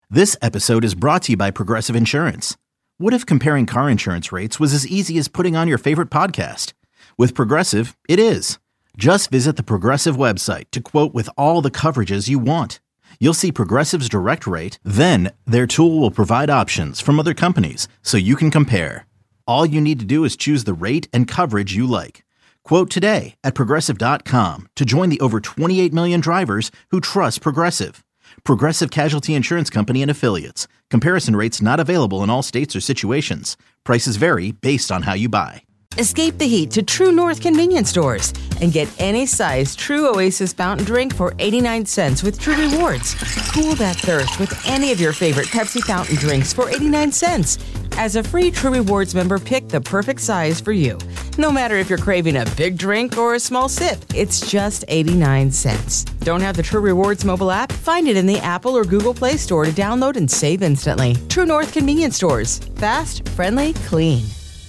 This episode is brought to you by Progressive Insurance. What if comparing car insurance rates was as easy as putting on your favorite podcast? With Progressive, it is. Just visit the Progressive website to quote with all the coverages you want. You'll see Progressive's direct rate, then their tool will provide options from other companies so you can compare. All you need to do is choose the rate and coverage you like. Quote today at Progressive.com to join the over 28 million drivers who trust Progressive. Progressive Casualty Insurance Company and Affiliates. Comparison rates not available in all states or situations. Prices vary based on how you buy. Escape the heat to True North convenience stores and get any size True Oasis fountain drink for 89 cents with True Rewards. Cool that thirst with any of your favorite Pepsi fountain drinks for 89 cents. As a free True Rewards member, pick the perfect size for you. No matter if you're craving a big drink or a small sip, it's just 89 cents. Don't have the True Rewards mobile app? Find it in the Apple or Google Play Store to download and save instantly. True North convenience stores. Fast, friendly, clean.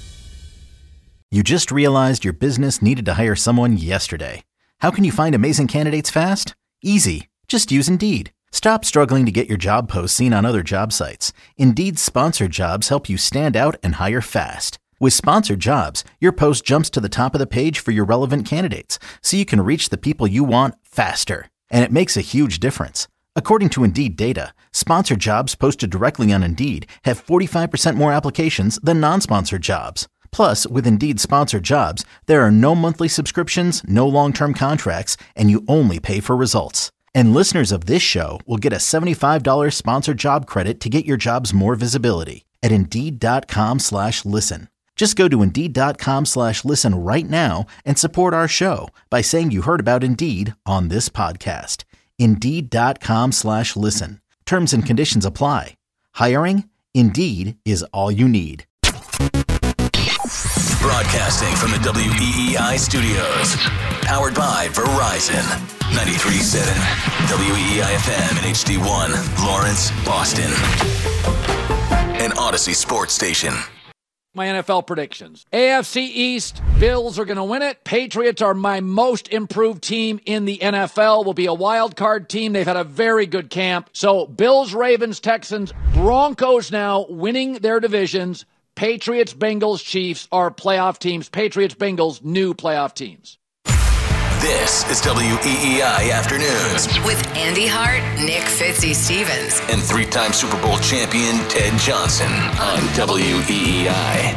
You just realized your business needed to hire someone yesterday. How can you find amazing candidates fast? Easy. Just use Indeed. Stop struggling to get your job posts seen on other job sites. Indeed's sponsored jobs help you stand out and hire fast. With sponsored jobs, your post jumps to the top of the page for your relevant candidates, so you can reach the people you want faster. And it makes a huge difference. According to Indeed data, sponsored jobs posted directly on Indeed have 45% more applications than non-sponsored jobs. Plus, with Indeed sponsored jobs, there are no monthly subscriptions, no long-term contracts, and you only pay for results. And listeners of this show will get a $75 sponsored job credit to get your jobs more visibility at Indeed.com/listen. Just go to Indeed.com/listen right now and support our show by saying you heard about Indeed on this podcast. Indeed.com/listen. Terms and conditions apply. Hiring? Indeed is all you need. Broadcasting from the WEEI studios. Powered by Verizon. 93.7 WEEI FM and HD1, Lawrence, Boston. An Odyssey Sports Station. My NFL predictions. AFC East, Bills are going to win it. Patriots are my most improved team in the NFL. Will be a wild card team. They've had a very good camp. So Bills, Ravens, Texans, Broncos now winning their divisions. Patriots, Bengals, Chiefs are playoff teams. Patriots, Bengals, new playoff teams. This is WEEI Afternoons with Andy Hart, Nick Fitzy Stevens, and three-time Super Bowl champion Ted Johnson on WEEI.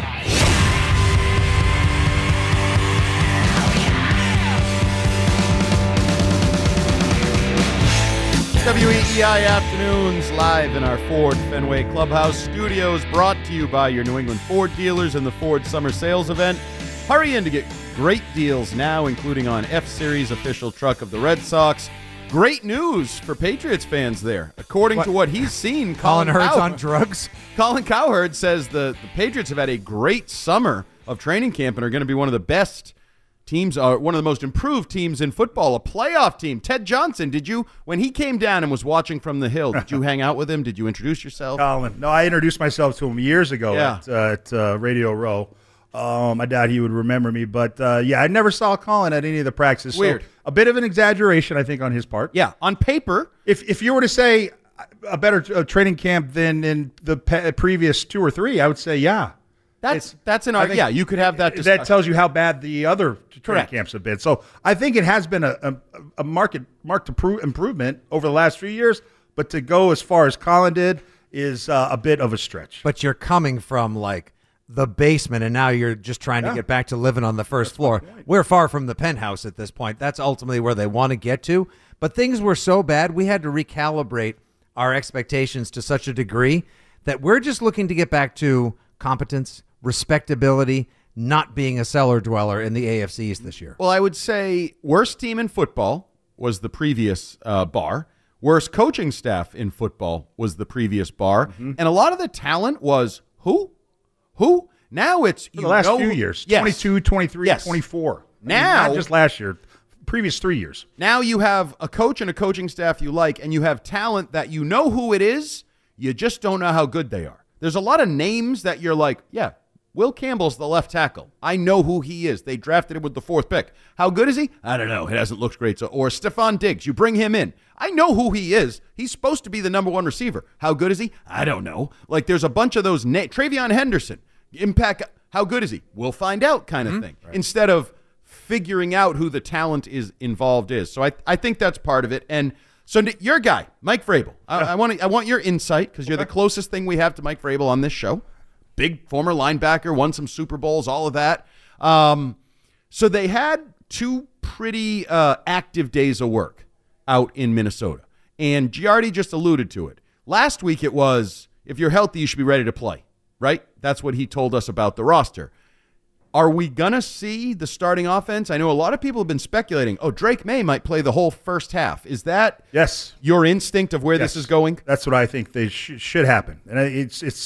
WEEI Afternoons live in our Ford Fenway Clubhouse studios, brought to you by your New England Ford dealers and the Ford Summer Sales Event. Hurry in to get great deals now, including on F-Series official truck of the Red Sox. Great news for Patriots fans there. According to what he's seen, Colin Hurd's on drugs. Colin Cowherd says the Patriots have had a great summer of training camp and are going to be one of the best teams, one of the most improved teams in football, a playoff team. Ted Johnson, did you, when he came down and was watching from the hill, did you hang out with him? Did you introduce yourself? Colin. No, I introduced myself to him years ago at Radio Row. I doubt he would remember me, but I never saw Colin at any of the practices. Weird. So a bit of an exaggeration, I think, on his part. Yeah, on paper. If you were to say a better training camp than in the previous two or three, I would say That's an argument. Yeah, you could have that discussion. That tells you how bad the other training camps have been. So I think it has been a marked improvement over the last few years, but to go as far as Colin did is a bit of a stretch. But you're coming from like the basement, and now you're just trying to get back to living on the first floor. We're far from the penthouse at this point. That's ultimately where they want to get to. But things were so bad, we had to recalibrate our expectations to such a degree that we're just looking to get back to competence, respectability, not being a cellar dweller in the AFC East this year. Well, I would say worst team in football was the previous bar. Worst coaching staff in football was the previous bar. Mm-hmm. And a lot of the talent was who? Now it's for the last few years, 22, 23, 24. Now, not just last year, previous 3 years. Now you have a coach and a coaching staff you like, and you have talent that you know who it is. You just don't know how good they are. There's a lot of names that you're like, yeah, Will Campbell's the left tackle. I know who he is. They drafted him with the 4th pick. How good is he? I don't know. It hasn't looked great. So, or Stephon Diggs, you bring him in. I know who he is. He's supposed to be the number 1 receiver. How good is he? I don't know. Like, there's a bunch of those. Travion Henderson, impact. How good is he? We'll find out kind of thing. Right. Instead of figuring out who the talent is involved is. So I think that's part of it. And so your guy, Mike Vrabel, I want your insight because you're the closest thing we have to Mike Vrabel on this show. Big former linebacker, won some Super Bowls, all of that. So they had 2 pretty active days of work out in Minnesota. And Giardi just alluded to it. Last week it was, if you're healthy, you should be ready to play, right? That's what he told us about the roster. Are we going to see the starting offense? I know a lot of people have been speculating, Drake May might play the whole first half. Is that your instinct of where this is going? That's what I think they should happen. And it's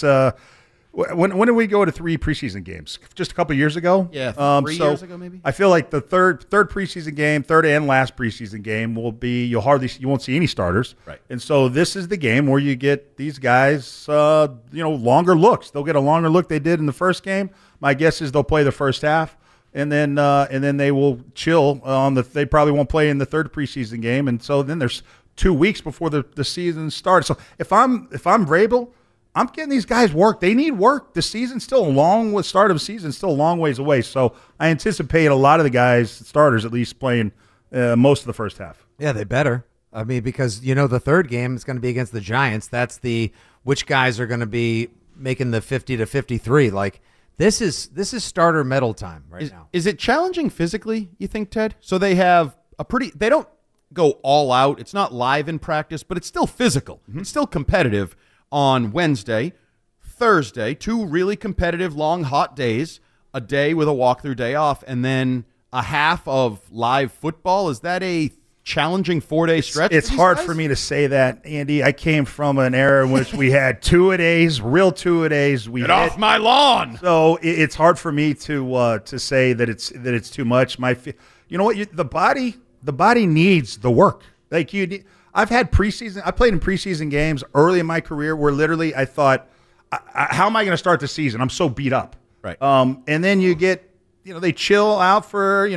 when did we go to 3 preseason games? Just a couple of years ago? Yeah, 3 years ago maybe? I feel like the third preseason game, third and last preseason game will be you won't see any starters. Right. And so this is the game where you get these guys longer looks. They'll get a longer look they did in the first game. My guess is they'll play the first half and then they will chill on they probably won't play in the third preseason game. And so then there's 2 weeks before the season starts. So if I'm Vrabel, I'm getting these guys work. They need work. The season's still start of the season still a long ways away. So I anticipate a lot of the guys, starters at least, playing most of the first half. Yeah, they better. I mean, because the third game is going to be against the Giants. That's which guys are going to be making the 50 to 53. Like this is starter medal time now. Is it challenging physically, you think, Ted? So they have they don't go all out. It's not live in practice, but it's still physical. Mm-hmm. It's still competitive. On Wednesday, Thursday, 2 really competitive, long, hot days, a day with a walkthrough day off, and then a half of live football. Is that a challenging 4-day stretch? It's hard for me to say that, Andy. I came from an era in which we had 2-a-days, real 2-a-days. Get off my lawn! So it's hard for me to say that it's too much. You know what? The body needs the work. Like I've had preseason. I played in preseason games early in my career where literally I thought, "How am I going to start the season? I'm so beat up." Right. And then you get, they chill out for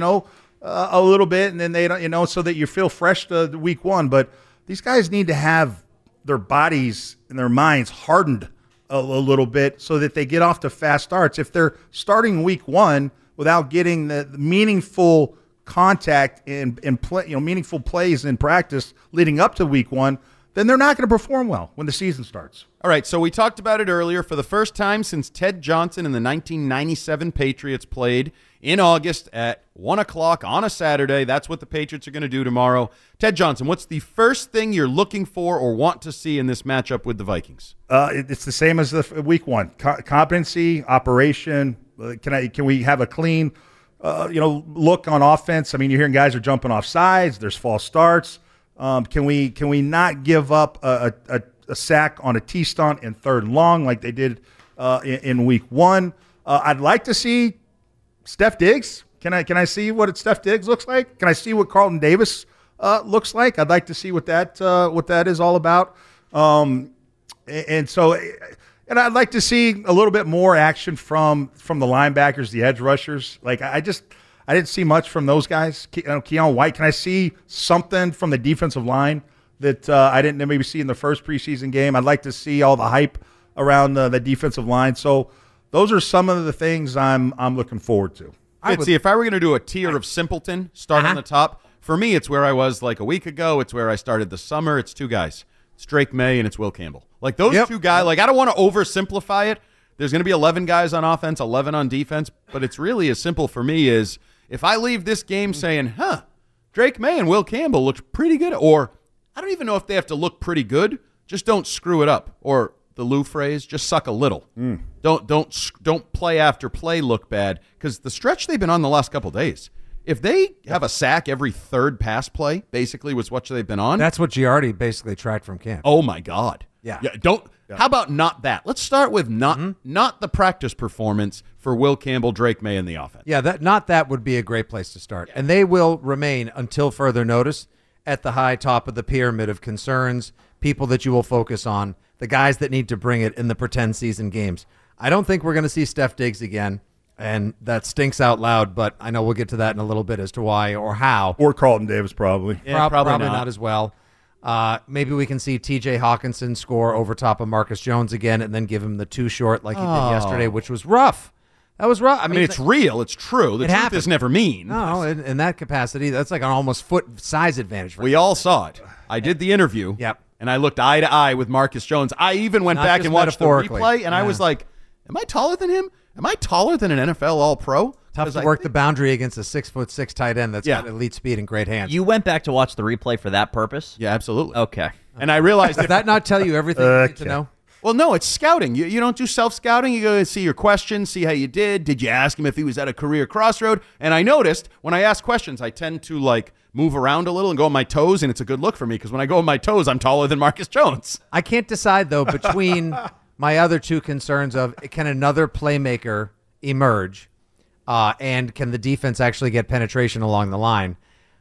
a little bit, and then they don't, so that you feel fresh to week 1. But these guys need to have their bodies and their minds hardened a little bit so that they get off to fast starts. If they're starting week 1 without getting the meaningful contact and play, meaningful plays in practice leading up to week 1, then they're not going to perform well when the season starts. All right, so we talked about it earlier. For the first time since Ted Johnson and the 1997 Patriots played in August at 1 o'clock on a Saturday, that's what the Patriots are going to do tomorrow. Ted Johnson, what's the first thing you're looking for or want to see in this matchup with the Vikings? It's the same as the week 1. Competency, operation. Can we have a clean look on offense? I mean, you're hearing guys are jumping off sides. There's false starts. Can we not give up a sack on a T-stunt in 3rd and long like they did in week 1? I'd like to see Steph Diggs. Can I see what Steph Diggs looks like? Can I see what Carlton Davis looks like? I'd like to see what that is all about. And I'd like to see a little bit more action from the linebackers, the edge rushers. Like I didn't see much from those guys. Keon White, can I see something from the defensive line that I didn't maybe see in the first preseason game? I'd like to see all the hype around the defensive line. So those are some of the things I'm looking forward to. Fitzy, if I were going to do a tier of simpleton, start on the top, for me it's where I was like a week ago. It's where I started the summer. It's 2 guys. It's Drake May and it's Will Campbell. Like those 2 guys, like I don't want to oversimplify it. There's going to be 11 guys on offense, 11 on defense, but it's really as simple for me as if I leave this game saying, Drake May and Will Campbell looked pretty good, or I don't even know if they have to look pretty good, just don't screw it up, or the Lou phrase, just suck a little. Don't play after play look bad, because the stretch they've been on the last couple days, if they have a sack every 3rd pass play, basically was what they've been on. That's what Giardi basically tracked from camp. Oh my God. Yeah. How about not that? Let's start with not the practice performance for Will Campbell, Drake May, and the offense. Yeah, that would be a great place to start. And they will remain until further notice at the high top of the pyramid of concerns, people that you will focus on, the guys that need to bring it in the pretend season games. I don't think we're going to see Steph Diggs again, and that stinks out loud, but I know we'll get to that in a little bit as to why or how. Or Carlton Davis, probably. Yeah, Probably not as well. Maybe we can see T.J. Hawkinson score over top of Marcus Jones again and then give him the 2 short like he did yesterday, which was rough. That was rough. I mean, it's real. It's true. The truth happened. is never mean. No, in that capacity, that's like an almost foot size advantage for We all saw it. I did the interview. Yep. And I looked eye to eye with Marcus Jones. I even went Not back just and watched the metaphorically. replay, and I Yeah. was like, am I taller than him? Am I taller than an NFL All-Pro? Tough to work the boundary against a 6'6" tight end that's Yeah. got elite speed and great hands. You went back to watch the replay for that purpose? Yeah, absolutely. Okay. And I realized Does that not tell you everything you need to know? Well, no, it's scouting. You don't do self-scouting. You go and see your questions, see how you did. Did you ask him if he was at a career crossroad? And I noticed when I ask questions, I tend to like move around a little and go on my toes, and it's a good look for me because when I go on my toes, I'm taller than Marcus Jones. I can't decide, though, between my other two concerns of can another playmaker emerge and can the defense actually get penetration along the line.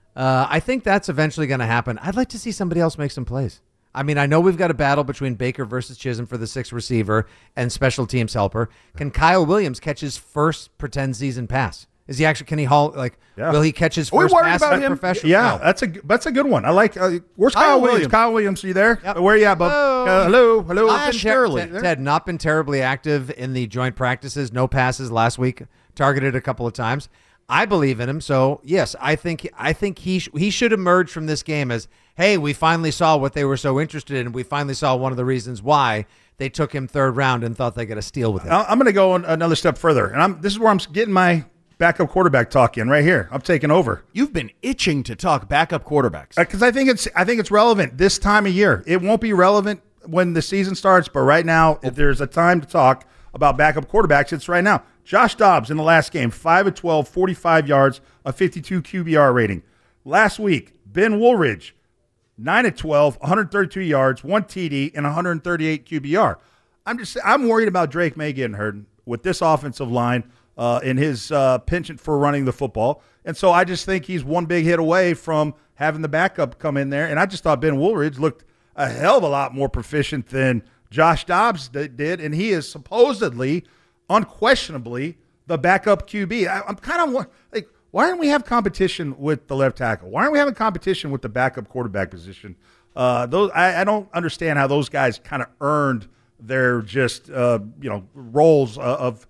I think that's eventually going to happen. I'd like to see somebody else make some plays. I mean, I know we've got a battle between Baker versus Chisholm for the 6th receiver and special teams helper. Can Kyle Williams catch his first pretend season pass? Is he actually? Can he haul? Will he catch his Are we first worried pass about as a him? professional? Yeah, No. that's a good one. I like. Where's Kyle Williams? Kyle Williams, are you there? Yep. Where are you at, bub? Hello. Not been Shirley. Ted, not been terribly active in the joint practices. No passes last week. Targeted a couple of times. I believe in him, so yes, I think he should emerge from this game as, hey, we finally saw what they were so interested in. We finally saw one of the reasons why they took him 3rd round and thought they got a steal with him. I'm going to go another step further, and this is where I'm getting my backup quarterback talk in right here. I'm taking over. You've been itching to talk backup quarterbacks. Because I think it's relevant this time of year. It won't be relevant when the season starts, but right now, if there's a time to talk about backup quarterbacks, it's right now. Josh Dobbs in the last game, 5 of 12, 45 yards, a 52 QBR rating. Last week, Ben Woolridge, 9 of 12, 132 yards, 1 TD, and 138 QBR. I'm worried about Drake May getting hurt with this offensive line in his penchant for running the football. And so I just think he's one big hit away from having the backup come in there. And I just thought Ben Woolridge looked a hell of a lot more proficient than Josh Dobbs did, and he is supposedly, unquestionably, the backup QB. I'm kind of like, why don't we have competition with the left tackle? Why aren't we having competition with the backup quarterback position? I don't understand how those guys kind of earned their just roles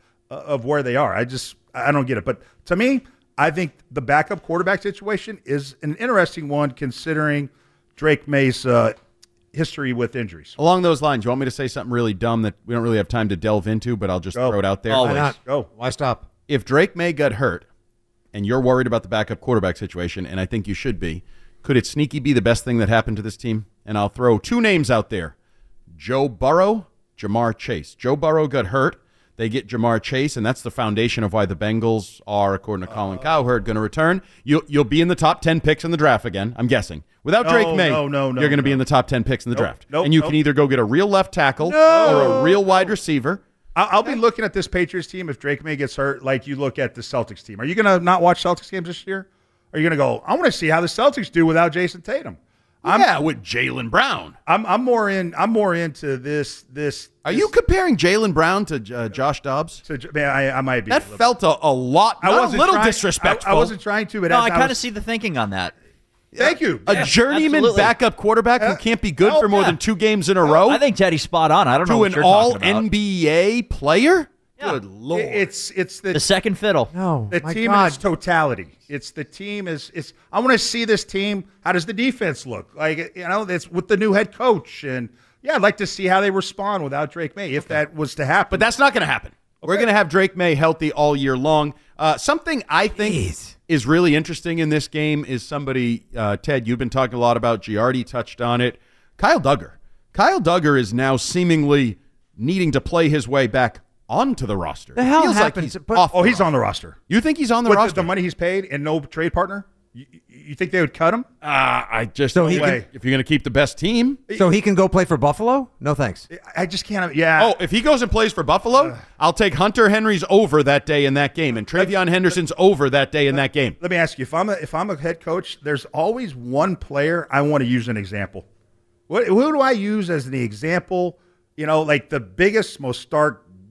of where they are. I don't get it. But to me, I think the backup quarterback situation is an interesting one considering Drake May's history with injuries. Along those lines, you want me to say something really dumb that we don't really have time to delve into, but I'll just throw it out there? Why not? Go. Why stop? If Drake May got hurt and you're worried about the backup quarterback situation, and I think you should be, could it sneaky be the best thing that happened to this team? And I'll throw 2 names out there. Joe Burrow, Jamar Chase. Joe Burrow got hurt. They get Jamar Chase, and that's the foundation of why the Bengals are, according to Colin Cowherd, going to return. You'll be in the top 10 picks in the draft again, I'm guessing. Without Drake May, you're going to be in the top 10 picks in the draft. And you can either go get a real left tackle or a real wide receiver. I'll be looking at this Patriots team if Drake May gets hurt like you look at the Celtics team. Are you going to not watch Celtics games this year? Are you going to go, I want to see how the Celtics do without Jason Tatum? With Jaylen Brown. I'm more into this. Are you comparing Jaylen Brown to Josh Dobbs? I might be. That felt a lot, not a little disrespectful. I wasn't trying to, but No, I kind of see the thinking on that. Thank you. A journeyman absolutely. backup quarterback who can't be good for more than 2 games in a row? I think Teddy's spot on. I don't know to what an you're talking about. all-NBA player? Yeah. Good Lord. It's The second fiddle. No, the my team God. in its totality. It's the team is. I want to see this team. How does the defense look? It's with the new head coach, and I'd like to see how they respond without Drake May if that was to happen. But that's not going to happen. We're going to have Drake May healthy all year long. Something I think is really interesting in this game is somebody, Ted, you've been talking a lot about. Giardi touched on it. Kyle Duggar. Kyle Duggar is now seemingly needing to play his way back onto the roster. The hell Feels happens? Like he's off the he's roster. on the roster. You think he's on the With roster? the money he's paid and no trade partner? You think they would cut him? I just So don't he think- if you're going to keep the best team. So he can go play for Buffalo? No thanks. I just can't. Yeah. Oh, if he goes and plays for Buffalo, I'll take Hunter Henry's over that day in that game, and Travion Henderson's over that day in that game. Let me ask you: if I'm a head coach, there's always one player I want to use an example. Who do I use as the example? Like the biggest, most stark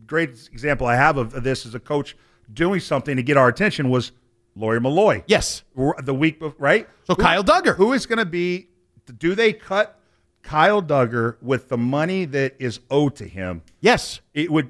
great example I have of this as a coach doing something to get our attention was Lawyer Malloy. Yes. The week before, right? So Kyle Duggar. Who is going to be, do they cut Kyle Duggar with the money that is owed to him? Yes.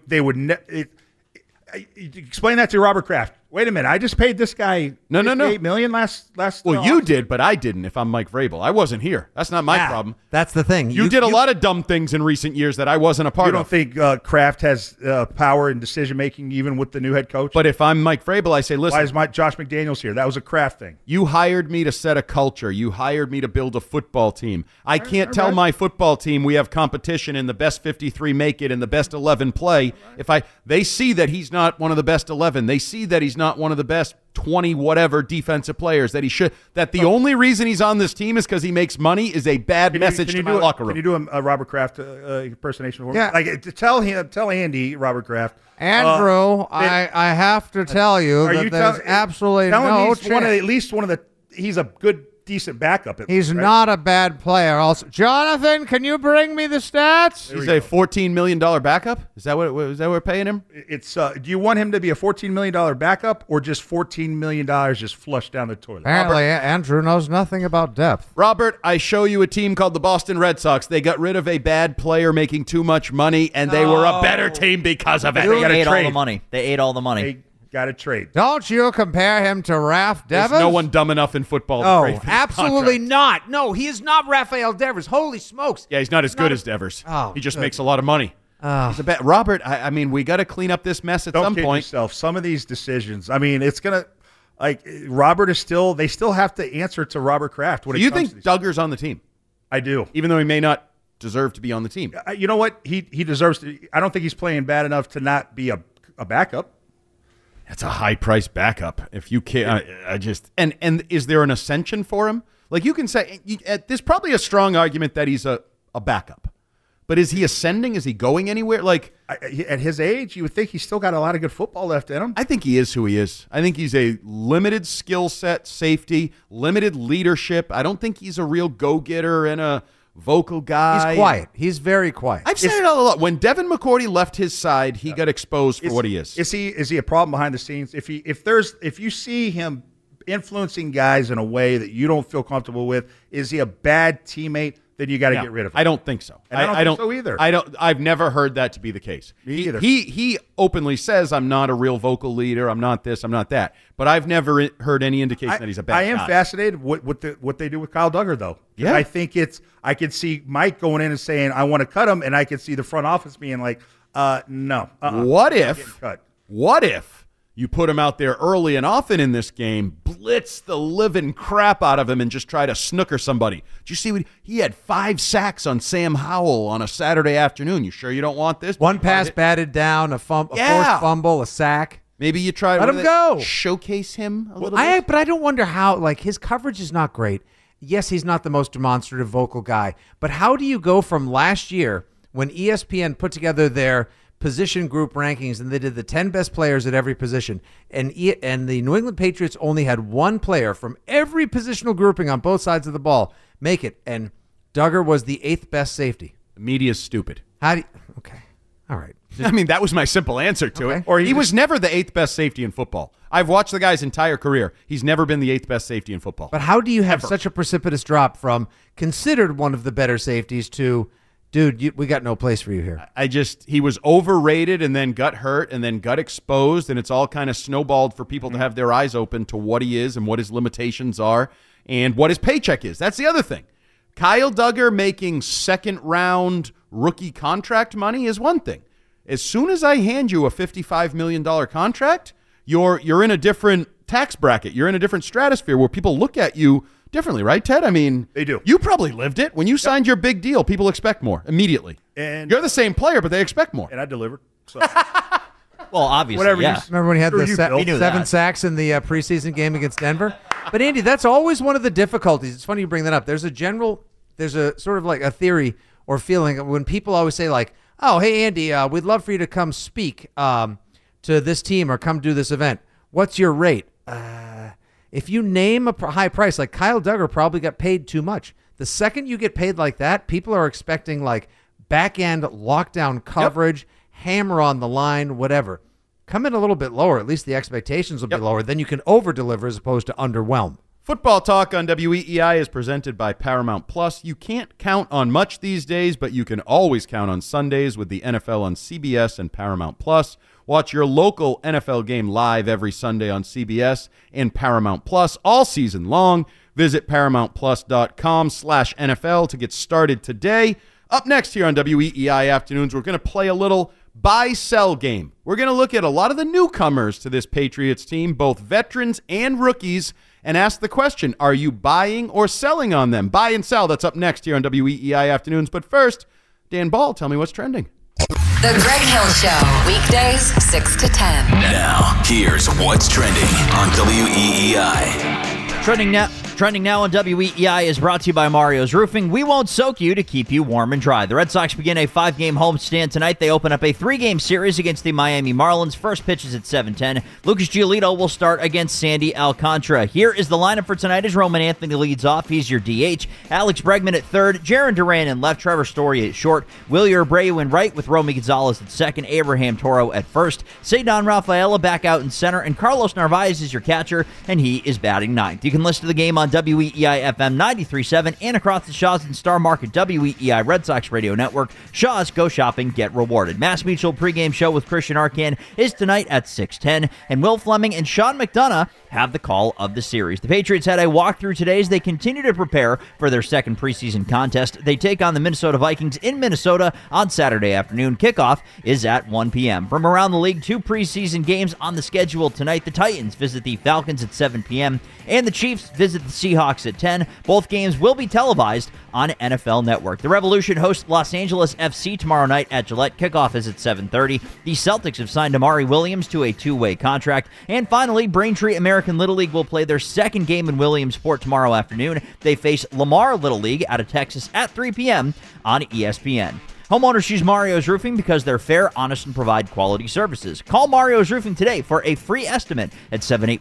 Explain that to Robert Kraft. Wait a minute, I just paid this guy $8 million last. Well, you did, but I didn't. If I'm Mike Vrabel, I wasn't here. That's not my problem. That's the thing. You did a lot of dumb things in recent years that I wasn't a part You don't of. think Kraft has power in decision making, even with the new head coach? But if I'm Mike Vrabel, I say, listen. Why is Josh McDaniels here? That was a Kraft thing. You hired me to set a culture. You hired me to build a football team. I can't tell my football team we have competition and the best 53 make it and the best 11 play. They see that he's not one of the best 11. They see that he's not one of the best 20 whatever defensive players that the only reason he's on this team is because he makes money is a bad message to my locker room. Can you do a Robert Kraft impersonation for me? Yeah. Like tell Andy, Robert Kraft. Andrew, I have to tell you that there's absolutely no chance. He's a good, decent backup. He's not a bad player. Also, Jonathan, can you bring me the stats? He's a $14 million backup? Is that what we're paying him? It's do you want him to be a $14 million backup or just $14 million just flushed down the toilet? Apparently, Andrew knows nothing about depth. Robert, I show you a team called the Boston Red Sox. They got rid of a bad player making too much money, and they were a better team because of it. They ate all the money. They ate all the money. They got to trade. Don't you compare him to Raph Devers? There's no one dumb enough in football to trade for this absolutely contract. not. No, he is not Raphael Devers. Holy smokes. Yeah, he's not as good as Devers. Oh, he just good. makes a lot of money. He's a bad Robert, I mean, we got to clean up this mess at Don't some kid point. yourself. Some of these decisions, I mean, it's going to, like, Robert is still, they still have to answer to Robert Kraft. Do you think Duggar's on the team? I do. Even though he may not deserve to be on the team. You know what? He deserves to. I don't think he's playing bad enough to not be a backup. That's a high-priced backup. If you can't, and is there an ascension for him? Like you can say, there's probably a strong argument that he's a backup, but is he ascending? Is he going anywhere? Like at his age, you would think he's still got a lot of good football left in him. I think he is who he is. I think he's a limited skill set, safety, limited leadership. I don't think he's a real go-getter and a vocal guy. He's quiet. He's very quiet. I've said it all a lot. When Devin McCourty left his side, he got exposed for what he is. Is he a problem behind the scenes? If you see him influencing guys in a way that you don't feel comfortable with, is he a bad teammate? Then you got to get rid of him. I don't think so. And I don't think so either. I've never heard that to be the case. Me either. He openly says, I'm not a real vocal leader. I'm not this. I'm not that. But I've never heard any indication that he's a bad guy. I am fascinated what they do with Kyle Duggar, though. Yeah. I think I could see Mike going in and saying, I want to cut him, and I could see the front office being like, no. What if you put him out there early and often in this game, blitz the living crap out of him, and just try to snooker somebody? Did you see he had 5 sacks on Sam Howell on a Saturday afternoon? You sure you don't want this? One pass batted down, a forced fumble, a sack. Maybe you try let him go. Showcase him a little bit. But I don't wonder how. Like his coverage is not great. Yes, he's not the most demonstrative vocal guy. But how do you go from last year when ESPN put together their position group rankings and they did the 10 best players at every position, and the New England Patriots only had one player from every positional grouping on both sides of the ball make it, and Duggar was the 8th best safety? The media's stupid. Okay. All right. I mean, that was my simple answer to it. Or he was never the 8th best safety in football. I've watched the guy's entire career. He's never been the 8th best safety in football. But how do you have such a precipitous drop from considered one of the better safeties to, dude, we got no place for you here? He was overrated and then got hurt and then got exposed, and it's all kind of snowballed for people to have their eyes open to what he is and what his limitations are and what his paycheck is. That's the other thing. Kyle Duggar making second-round rookie contract money is one thing. As soon as I hand you a $55 million contract, you're in a different tax bracket. You're in a different stratosphere where people look at you differently, right, Ted? I mean, they do. You probably lived it. When you signed your big deal, people expect more immediately. And you're the same player, but they expect more. And I delivered. So. Well, obviously, Whatever yeah. Remember when he had the We knew 7 that. sacks in the preseason game against Denver? But, Andy, that's always one of the difficulties. It's funny you bring that up. There's a sort of like a theory or feeling when people always say like, oh, hey, Andy, we'd love for you to come speak to this team or come do this event. What's your rate? If you name a high price, like Kyle Duggar probably got paid too much. The second you get paid like that, people are expecting like back-end lockdown coverage, hammer on the line, whatever. Come in a little bit lower. At least the expectations will be lower. Then you can over-deliver as opposed to underwhelm. Football Talk on WEEI is presented by Paramount Plus. You can't count on much these days, but you can always count on Sundays with the NFL on CBS and Paramount Plus. Watch your local NFL game live every Sunday on CBS and Paramount Plus all season long. Visit ParamountPlus.com/NFL to get started today. Up next here on WEEI Afternoons, we're going to play a little buy-sell game. We're going to look at a lot of the newcomers to this Patriots team, both veterans and rookies, and ask the question, are you buying or selling on them? Buy and sell. That's up next here on WEEI Afternoons. But first, Dan Ball, tell me what's trending. The Greg Hill Show, weekdays 6 to 10. Now, here's what's trending on WEEI. Trending now on WEEI is brought to you by Mario's Roofing. We won't soak you to keep you warm and dry. The Red Sox begin a 5-game homestand tonight. They open up a 3-game series against the Miami Marlins. First pitch is at 7:10. Lucas Giolito will start against Sandy Alcantara. Here is the lineup for tonight as Roman Anthony leads off. He's your DH. Alex Bregman at third. Jarren Duran in left. Trevor Story at short. Wilyer Abreu in right with Romy Gonzalez at second. Abraham Toro at first. Cedon Rafaela back out in center. And Carlos Narvaez is your catcher, and he is batting ninth. You can listen to the game on WEEI FM 93.7 and across the Shaw's and Star Market WEEI Red Sox Radio Network. Shaw's, go shopping, get rewarded. Mass Mutual pregame show with Christian Arcan is tonight at 6:10, and Will Fleming and Sean McDonough have the call of the series. The Patriots had a walkthrough today as they continue to prepare for their second preseason contest. They take on the Minnesota Vikings in Minnesota on Saturday afternoon. Kickoff is at 1 p.m. From around the league, 2 preseason games on the schedule tonight. The Titans visit the Falcons at 7 p.m., and the Chiefs visit the Seahawks at 10. Both games will be televised on NFL Network. The Revolution hosts Los Angeles FC tomorrow night at Gillette. Kickoff is at 7:30. The Celtics have signed Amari Williams to a 2-way contract. And finally, Braintree American Little League will play their second game in Williamsport tomorrow afternoon. They face Lamar Little League out of Texas at 3 p.m. on ESPN. Homeowners choose Mario's Roofing because they're fair, honest, and provide quality services. Call Mario's Roofing today for a free estimate at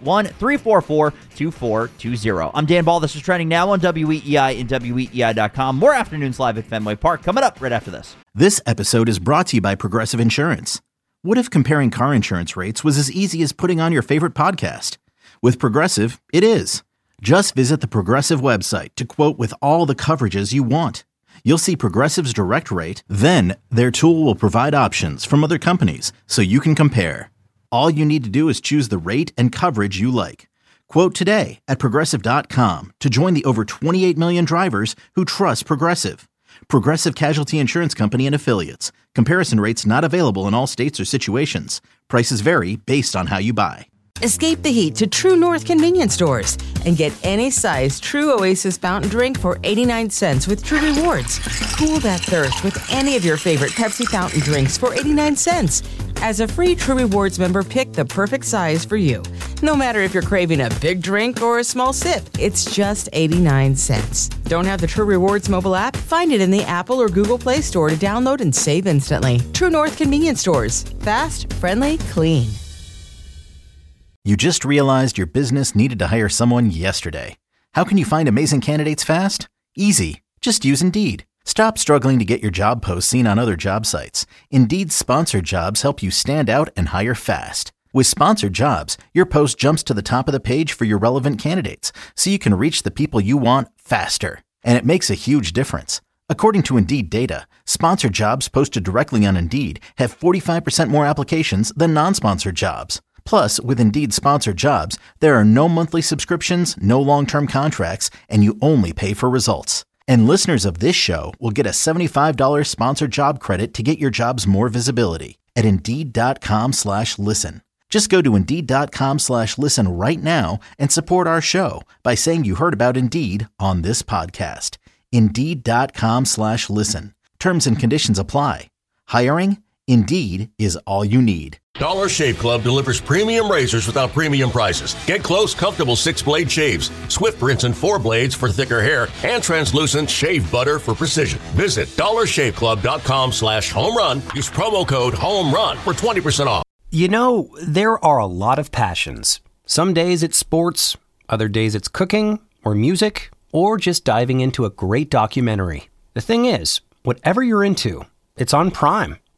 781-344-2420. I'm Dan Ball. This is trending now on WEEI and WEEI.com. More afternoons live at Fenway Park coming up right after this. This episode is brought to you by Progressive Insurance. What if comparing car insurance rates was as easy as putting on your favorite podcast? With Progressive, it is. Just visit the Progressive website to quote with all the coverages you want. You'll see Progressive's direct rate, then their tool will provide options from other companies so you can compare. All you need to do is choose the rate and coverage you like. Quote today at Progressive.com to join the over 28 million drivers who trust Progressive. Progressive Casualty Insurance Company and Affiliates. Comparison rates not available in all states or situations. Prices vary based on how you buy. Escape the heat to True North convenience stores and get any size True Oasis fountain drink for 89 cents with True Rewards. Cool that thirst with any of your favorite Pepsi fountain drinks for 89 cents. As a free True Rewards member, pick the perfect size for you. No matter if you're craving a big drink or a small sip, it's just 89 cents. Don't have the True Rewards mobile app? Find it in the Apple or Google Play Store to download and save instantly. True North convenience stores. Fast, friendly, clean. You just realized your business needed to hire someone yesterday. How can you find amazing candidates fast? Easy. Just use Indeed. Stop struggling to get your job posts seen on other job sites. Indeed's sponsored jobs help you stand out and hire fast. With sponsored jobs, your post jumps to the top of the page for your relevant candidates, so you can reach the people you want faster. And it makes a huge difference. According to Indeed data, sponsored jobs posted directly on Indeed have 45% more applications than non-sponsored jobs. Plus, with Indeed sponsored jobs, there are no monthly subscriptions, no long-term contracts, and you only pay for results. And listeners of this show will get a $75 sponsored job credit to get your jobs more visibility at Indeed.com/listen. Just go to Indeed.com/listen right now and support our show by saying you heard about Indeed on this podcast. Indeed.com/listen. Terms and conditions apply. Hiring? Indeed is all you need. Dollar Shave Club delivers premium razors without premium prices. Get close, comfortable 6-blade shaves, swift rinse and 4 blades for thicker hair, and translucent shave butter for precision. Visit dollarshaveclub.com/home-run. Use promo code HOME-RUN for 20% off. You know, there are a lot of passions. Some days it's sports, other days it's cooking, or music, or just diving into a great documentary. The thing is, whatever you're into, it's on Prime.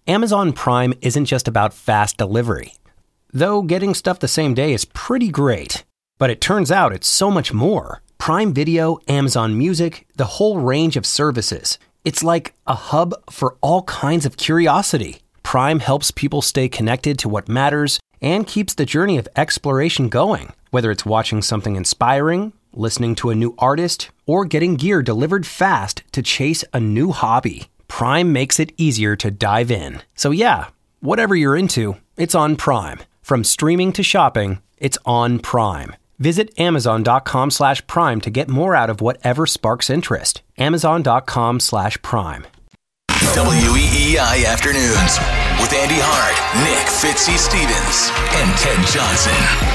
Amazon Prime isn't just about fast delivery. Though getting stuff the same day is pretty great. But it turns out it's so much more. Prime Video, Amazon Music, the whole range of services. It's like a hub for all kinds of curiosity. Prime helps people stay connected to what matters and keeps the journey of exploration going. Whether it's watching something inspiring, listening to a new artist, or getting gear delivered fast to chase a new hobby, Prime makes it easier to dive in. So yeah, whatever you're into, it's on Prime. From streaming to shopping, it's on Prime. Visit Amazon.com/Prime to get more out of whatever sparks interest. Amazon.com/Prime. WEEI Afternoons with Andy Hart, Nick Fitzy Stevens, and Ted Johnson.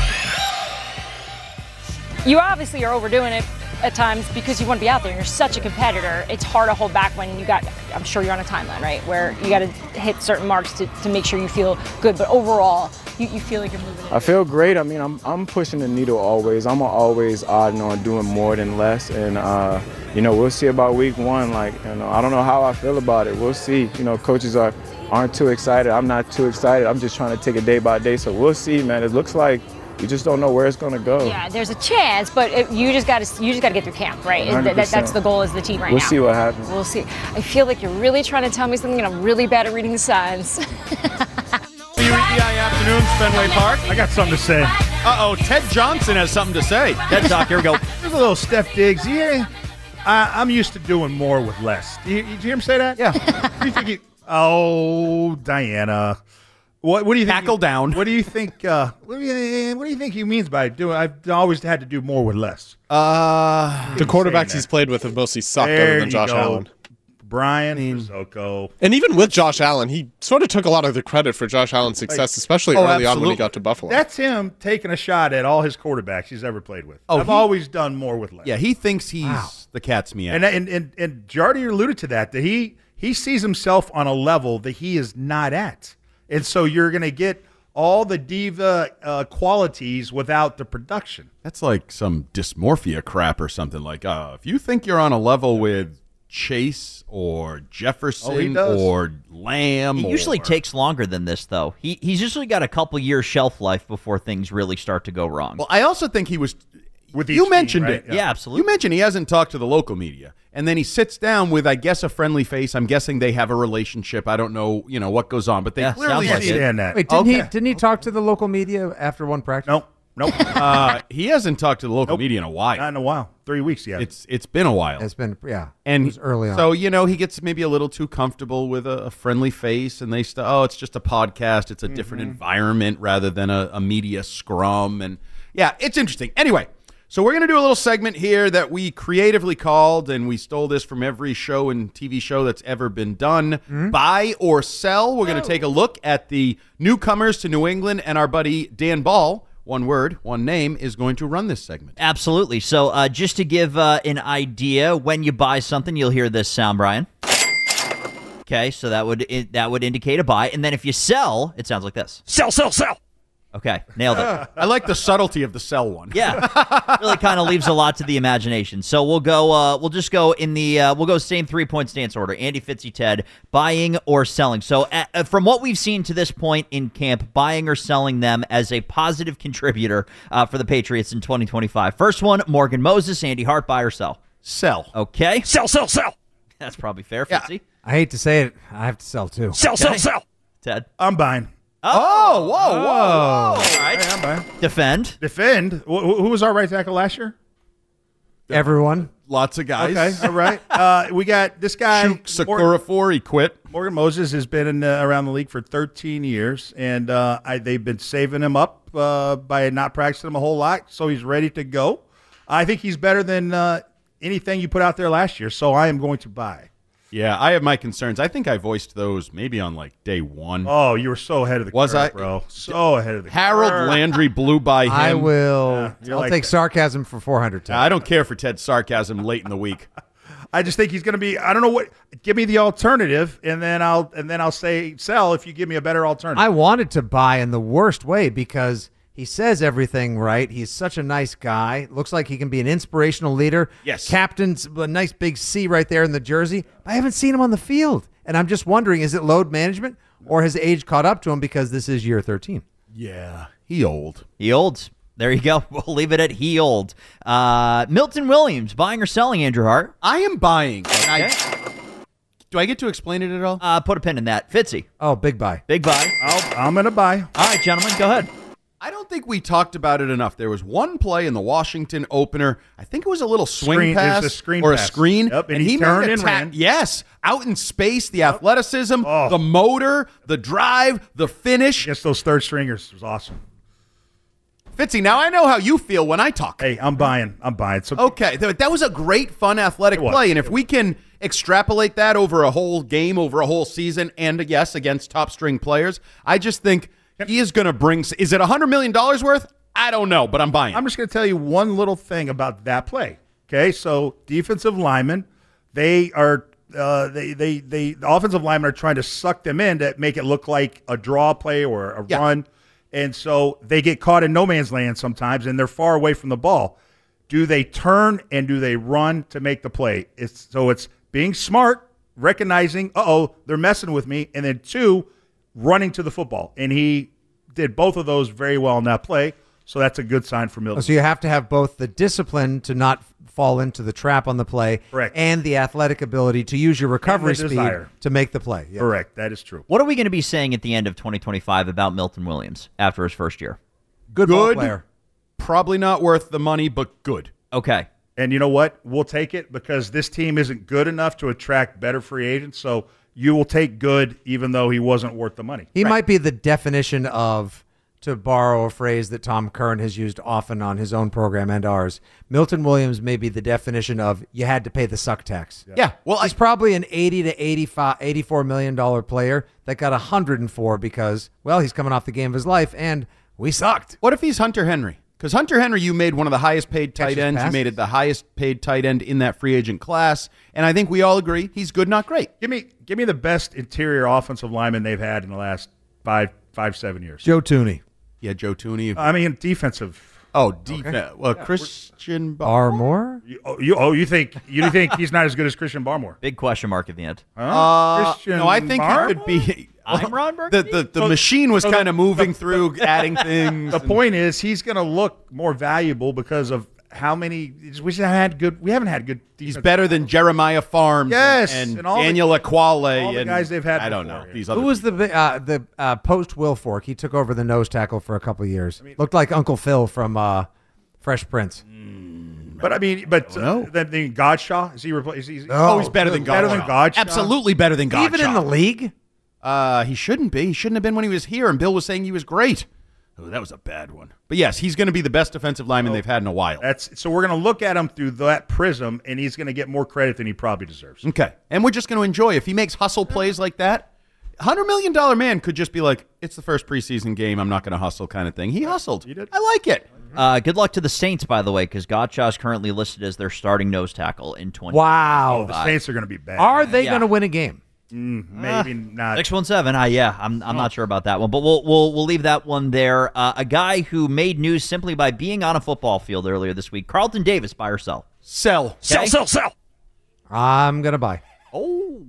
You obviously are overdoing it at times because you want to be out there. You're such a competitor. It's hard to hold back when I'm sure you're on a timeline, right? Where you got to hit certain marks to make sure you feel good. But overall, you feel like you're moving. I feel great. I mean, I'm pushing the needle always. I'm always odding on doing more than less. And, we'll see about week one. I don't know how I feel about it. We'll see. Coaches aren't too excited. I'm not too excited. I'm just trying to take it day by day. So we'll see, man. It looks like we just don't know where it's going to go. Yeah, there's a chance, but you just got to get through camp, right? That's the goal as the team right now. We'll see what happens. We'll see. I feel like you're really trying to tell me something, and I'm really bad at reading the signs. WEEI Afternoons, Fenway Park. I got something to say. Uh-oh, Ted Johnson has something to say. Ted Talk, here we go. There's a little Steph Diggs. Yeah, I'm used to doing more with less. Did you hear him say that? Yeah. What do you think Diana. What do you think? Tackle down. What do you think? What do you think he means by doing? I've always had to do more with less. The quarterbacks he's played with have mostly sucked other than Josh Allen. Brian Frisoko. And even with Josh Allen, he sort of took a lot of the credit for Josh Allen's success, especially early on when he got to Buffalo. That's him taking a shot at all his quarterbacks he's ever played with. I've always done more with less. Yeah, he thinks he's the cat's meow. And Jardy alluded to that he sees himself on a level that he is not at. And so you're going to get all the diva qualities without the production. That's like some dysmorphia crap or something. Like, if you think you're on a level with Chase or Jefferson or Lamb. It usually takes longer than this, though. He's usually got a couple years shelf life before things really start to go wrong. Well, I also think he was with you mentioned team, it. right? Yeah, absolutely. You mentioned he hasn't talked to the local media. And then he sits down with, I guess, a friendly face. I'm guessing they have a relationship. I don't know, what goes on, but they clearly understand that. Wait, didn't he talk to the local media after one practice? Nope. He hasn't talked to the local media in a while. Not in a while. 3 weeks yet. It's been a while. It's been, and it was early on. So, he gets maybe a little too comfortable with a friendly face, and they it's just a podcast. It's a different environment rather than a media scrum. And, yeah, it's interesting. Anyway, so we're going to do a little segment here that we creatively called, and we stole this from every show and TV show that's ever been done, Buy or Sell. We're going to take a look at the newcomers to New England, and our buddy Dan Ball, one word, one name, is going to run this segment. Absolutely. So just to give an idea, when you buy something, you'll hear this sound, Brian. Okay, so that would indicate a buy. And then if you sell, it sounds like this. Sell. Okay, nailed it. I like the subtlety of the sell one. Yeah, really kind of leaves a lot to the imagination. So we'll go. We'll just go in the. We'll go same 3-point stance order. Andy, Fitzy, Ted, buying or selling. So from what we've seen to this point in camp, buying or selling them as a positive contributor for the Patriots in 2025. First one, Morgan Moses. Andy Hart, buy or sell? Sell. Okay. Sell. That's probably fair, Fitzy. I hate to say it, I have to sell too. Sell. Ted. I'm buying. Oh, whoa. All right. Hey, I'm buying. Defend. Who was our right tackle last year? Everyone. Lots of guys. Okay, all right. We got this guy. Sakura he quit. Morgan Moses has been around the league for 13 years, and they've been saving him up by not practicing him a whole lot, so he's ready to go. I think he's better than anything you put out there last year, so I am going to buy. Yeah, I have my concerns. I think I voiced those maybe on day one. Oh, you were so ahead of the curve, bro. So ahead of the Harold curve. Landry blew by him. I will. Yeah, I'll take sarcasm for 400. I don't care for Ted's sarcasm late in the week. I just think he's going to be. I don't know what. Give me the alternative, and then I'll say sell if you give me a better alternative. I wanted to buy in the worst way because he says everything right. He's such a nice guy. Looks like he can be an inspirational leader. Yes. Captain's a nice big C right there in the jersey. I haven't seen him on the field. And I'm just wondering, is it load management or has age caught up to him because this is year 13? Yeah, he old. He old. There you go. We'll leave it at he old. Milton Williams, buying or selling, Andrew Hart? I am buying. Okay. Do I get to explain it at all? Put a pin in that. Fitzy. Oh, big buy. Big buy. I'm going to buy. All right, gentlemen, go ahead. I don't think we talked about it enough. There was one play in the Washington opener. I think it was a little swing pass a screen or pass. a screen. Yep, and he turned made and ran. Yes, out in space, the athleticism, the motor, the drive, the finish. Against those third stringers was awesome. Fitzy, now I know how you feel when I talk. Hey, I'm buying. So, okay, that was a great, fun, athletic play, and if we can extrapolate that over a whole game, over a whole season, and yes, against top-string players, I just think he is going to bring. Is it $100 million worth? I don't know, but I'm buying. I'm just going to tell you one little thing about that play. Okay, so defensive linemen, the offensive linemen are trying to suck them in to make it look like a draw play or a run. And so they get caught in no man's land sometimes, and they're far away from the ball. Do they turn and do they run to make the play? It's being smart, recognizing, they're messing with me, and then 2, running to the football. And he did both of those very well in that play, so that's a good sign for Milton. So you have to have both the discipline to not fall into the trap on the play, correct, and the athletic ability to use your recovery speed to make the play. Yeah. Correct, that is true. What are we going to be saying at the end of 2025 about Milton Williams after his first year? Good ball player. Probably not worth the money, but good. Okay. And you know what? We'll take it because this team isn't good enough to attract better free agents, so you will take good even though he wasn't worth the money. He might be the definition of, to borrow a phrase that Tom Curran has used often on his own program and ours, Milton Williams may be the definition of you had to pay the suck tax. Yeah. Well, he's probably an $80 to $84 million player that got 104 because, well, he's coming off the game of his life and we sucked. What if he's Hunter Henry? Because Hunter Henry, you made one of the highest paid tight ends. You made it the highest paid tight end in that free agent class. And I think we all agree he's good, not great. Give me the best interior offensive lineman they've had in the last 7 years. Joe Thuney. Yeah, Joe Thuney. I mean, defense. Oh, defense. Okay. Well, yeah, Christian Barmore? You think he's not as good as Christian Barmore? Big question mark at the end. Christian no, I think Barmore? he could be. I'm Ron Burgundy? The machine was kind of moving through, adding things. The point is, he's going to look more valuable because of how many. We haven't had good. He's better than Jeremiah Farms. Yes, and Daniel Aquale. All the guys they've had. I don't know. Who was the post Wilfork? He took over the nose tackle for a couple of years. Looked like Uncle Phil from Fresh Prince. But then Godshaw, is he replacing? He's better than Godshaw. Better than Godshaw. Absolutely better than Godshaw. Even in the league? He shouldn't be. He shouldn't have been when he was here. And Bill was saying he was great. Oh, that was a bad one. But yes, he's going to be the best defensive lineman they've had in a while. So we're going to look at him through that prism, and he's going to get more credit than he probably deserves. Okay, and we're just going to enjoy. If he makes hustle plays like that, $100 million man could just be like, it's the first preseason game, I'm not going to hustle kind of thing. He hustled. He did. I like it. Good luck to the Saints, by the way, because Godshaw is currently listed as their starting nose tackle in 20. Wow. The Saints are going to be bad. Are they going to win a game? Maybe not. 617. I'm not sure about that one, but we'll leave that one there. A guy who made news simply by being on a football field earlier this week. Carlton Davis, buy or sell? Sell. Okay. Sell. I'm gonna buy. Oh,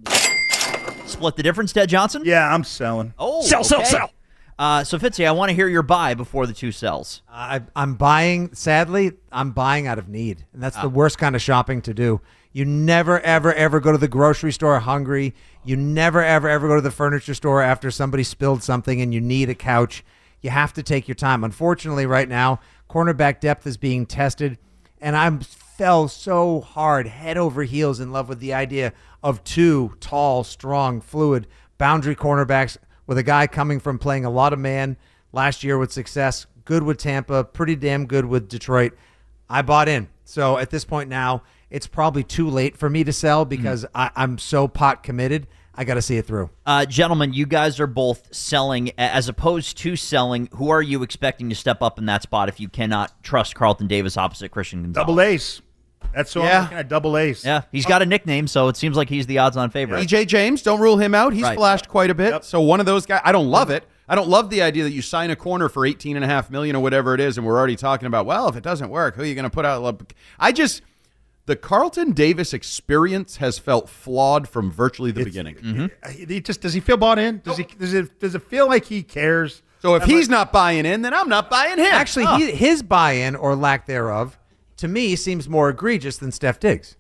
split the difference, Ted Johnson. Yeah, I'm selling. Oh, sell. So Fitzy, I want to hear your buy before the two sells. I'm buying. Sadly, I'm buying out of need, and that's the worst kind of shopping to do. You never, ever, ever go to the grocery store hungry. You never, ever, ever go to the furniture store after somebody spilled something and you need a couch. You have to take your time. Unfortunately, right now, cornerback depth is being tested, and I fell so hard, head over heels in love with the idea of 2 tall, strong, fluid boundary cornerbacks with a guy coming from playing a lot of man last year with success, good with Tampa, pretty damn good with Detroit. I bought in. So at this point now, it's probably too late for me to sell because I'm so pot committed. I got to see it through. Gentlemen, you guys are both selling. As opposed to selling, who are you expecting to step up in that spot if you cannot trust Carlton Davis opposite Christian Gonzalez? Double ace. That's what I'm looking at, double ace. Yeah, he's got a nickname, so it seems like he's the odds-on favorite. EJ James, don't rule him out. He's flashed quite a bit. Yep. So one of those guys, I don't love it. I don't love the idea that you sign a corner for $18.5 million or whatever it is, and we're already talking about, well, if it doesn't work, who are you going to put out? the Carlton Davis experience has felt flawed from virtually the beginning. Does he feel bought in? Does it feel like he cares? So if he's not buying in, then I'm not buying him. Actually, his buy-in or lack thereof, to me, seems more egregious than Steph Diggs.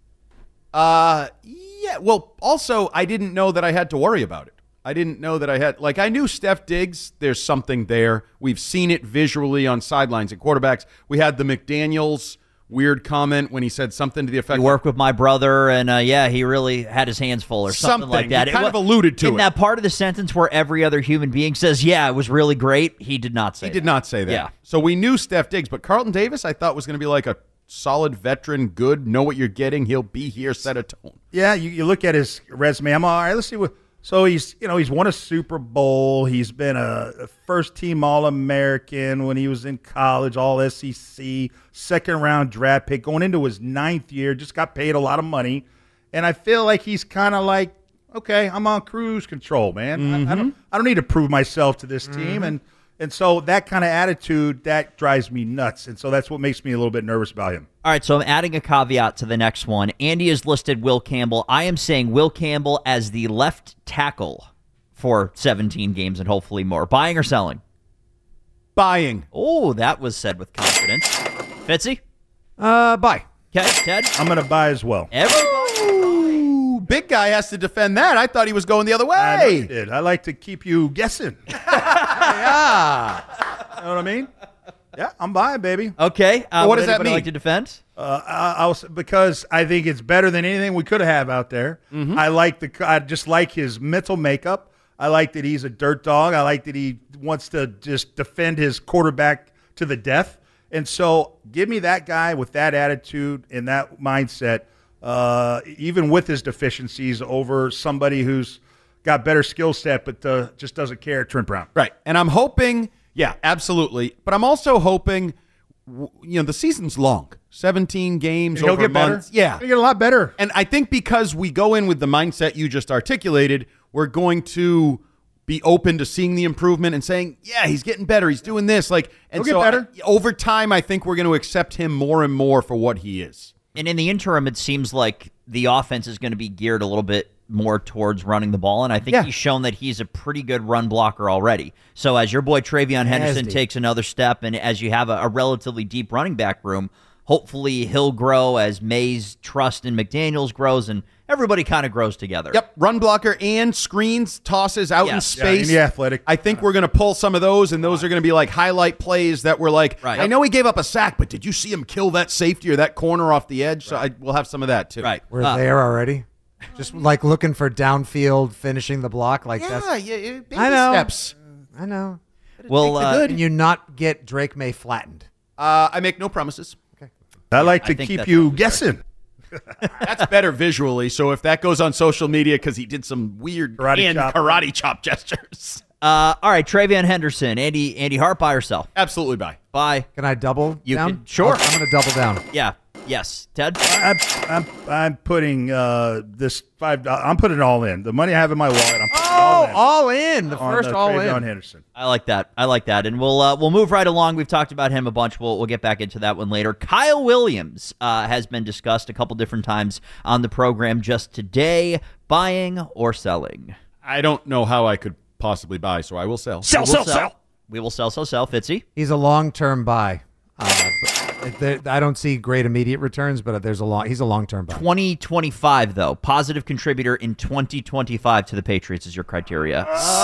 Yeah. Well, also, I didn't know that I had to worry about it. I didn't know that I had, I knew Steph Diggs, there's something there. We've seen it visually on sidelines and quarterbacks. We had the McDaniels weird comment when he said something to the effect, "You work with my brother," and he really had his hands full or something like that. He kind of alluded to it. In that part of the sentence where every other human being says, "Yeah, it was really great," he did not say that. He did not say that. Yeah. So we knew Steph Diggs, but Carlton Davis I thought was going to be like a solid veteran, good, know what you're getting. He'll be here, set a tone. Yeah, you look at his resume. I'm all right. Let's see what. So he's won a Super Bowl. He's been a first-team All-American when he was in college, All-SEC, second-round draft pick, going into his 9th year. Just got paid a lot of money, and I feel like he's kind of like, okay, I'm on cruise control, man. I don't need to prove myself to this team, and so that kind of attitude that drives me nuts, and so that's what makes me a little bit nervous about him. All right, so I'm adding a caveat to the next one. Andy has listed Will Campbell. I am saying Will Campbell as the left tackle for 17 games and hopefully more. Buying or selling? Buying. Oh, that was said with confidence. Fitzy? Buy. Okay, Ted? I'm going to buy as well. Ooh, big guy has to defend that. I thought he was going the other way. I know you did. I like to keep you guessing. Yeah. You know what I mean? Yeah, I'm buying, baby. Okay. What does that mean? Like to defend? Because I think it's better than anything we could have out there. I just like his mental makeup. I like that he's a dirt dog. I like that he wants to just defend his quarterback to the death. And so give me that guy with that attitude and that mindset, even with his deficiencies, over somebody who's got better skill set but just doesn't care, Trent Brown. Right. And I'm hoping, yeah, absolutely. But I'm also hoping, the season's long. 17 games He'll over get months. better. Yeah. He'll get a lot better. And I think because we go in with the mindset you just articulated, we're going to be open to seeing the improvement and saying, yeah, he's getting better. He's doing this. And He'll get better. Over time, I think we're going to accept him more and more for what he is. And in the interim, it seems like the offense is going to be geared a little bit more towards running the ball, and I think he's shown that he's a pretty good run blocker already. So as your boy Travion Henderson takes another step, and as you have a relatively deep running back room, hopefully he'll grow as May's trust in McDaniels grows, and everybody kind of grows together. Yep, run blocker and screens, tosses out in space. Yeah, athletic. I think we're going to pull some of those, and those are going to be like highlight plays that were like, I know he gave up a sack, but did you see him kill that safety or that corner off the edge? So we'll have some of that too. Right. We're there already. Just looking for downfield, finishing the block. Baby steps. I know. Well, can you not get Drake May flattened? I make no promises. Okay. I like to keep you guessing. That's better visually. So if that goes on social media because he did some weird karate chop gestures. All right, Travion Henderson, Andy Hart, buy or sell? Absolutely buy. Buy. Can I double down? Sure. I'm going to double down. Yeah. Yes, Ted. I'm putting this $5. I'm putting it all in. The money I have in my wallet. I'm putting all in. The first all in. Travion Henderson. I like that. And we'll move right along. We've talked about him a bunch. We'll get back into that one later. Kyle Williams has been discussed a couple different times on the program just today. Buying or selling? I don't know how I could possibly buy, so I will sell. Sell. We will sell. Fitzy. He's a long-term buy. I don't see great immediate returns, but he's a long-term buy. 2025, though. Positive contributor in 2025 to the Patriots is your criteria.